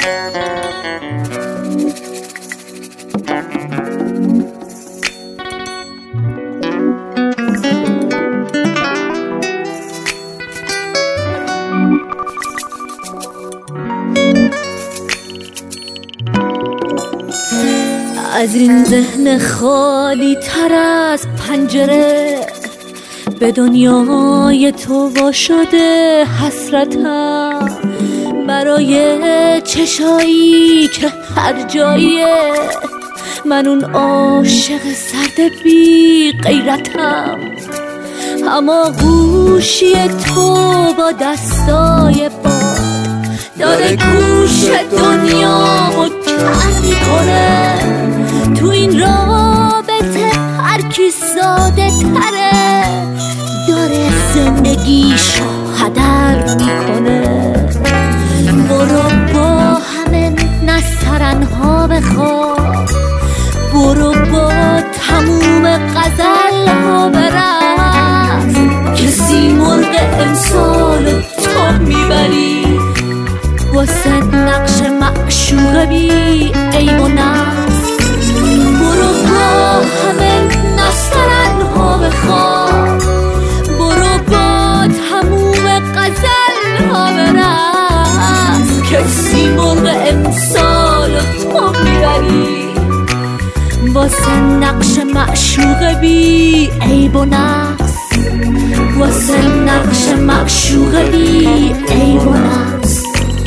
از این ذهن خالی تر از پنجره به دنیای تو وا شده حسرتم، برای چشایی که هر جاییه من اون عاشق سرد بی غیرتم. اما گوشی تو با دستای باد داره گوش دنیامو کر میکنه. تو این رابطه هر کی ساده تره داره زندگیشو هدر میکنه. برو با همه نسترنها بخواب، برو با تموم غزلها برقص، کسی مرغ امسالو تو میبری واسه نقش معشوق بی عیب و نقص. برو با همه نسترنها بخواب، برو با تموم غزلها برقص، کسی مرغ امسالو تو میبری واسه نقش معشوق بی عیب و نقص، واسه نقش معشوق بی عیب و نقص.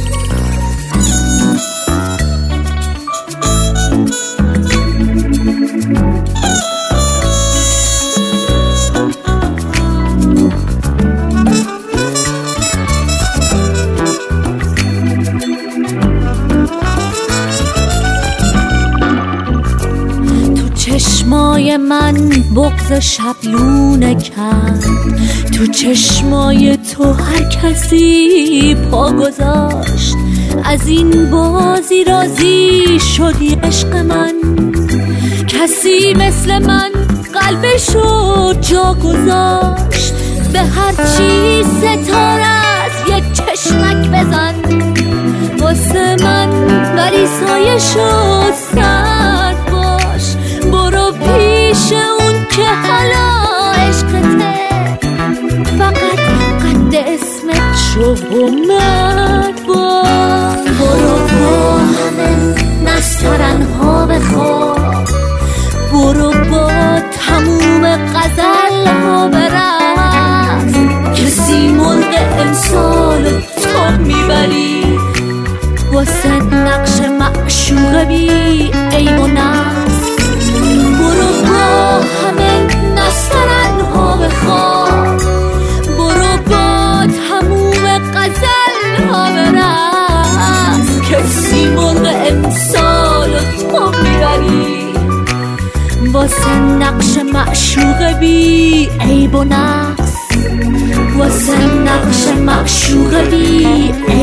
چشمای من بغض شبلونه کند، تو چشمای تو هر کسی پا گذاشت. از این بازی راضی شدی عشق من، کسی مثل من قلبشو جا گذاشت. به هر چی ستاره از یک چشمک بزن واسه من، ولی سایشو سرد باش. برو پیش اون که حالا عشقته، فقط قد اسمت شو و مرد باش. برو با همه نسترنها بخواب، برو با تموم غزلها برقص، کسی مرغ امسالو تو میبری واسه نقش معشوق بی عیب و نقص. برو با همه نسترنها بخواب، برو با تموم غزلها برقص، کسی مرغ امسالو تو میبری واسه نقش معشوق بی عیب و نقص، واسه نقش معشوق بی عیب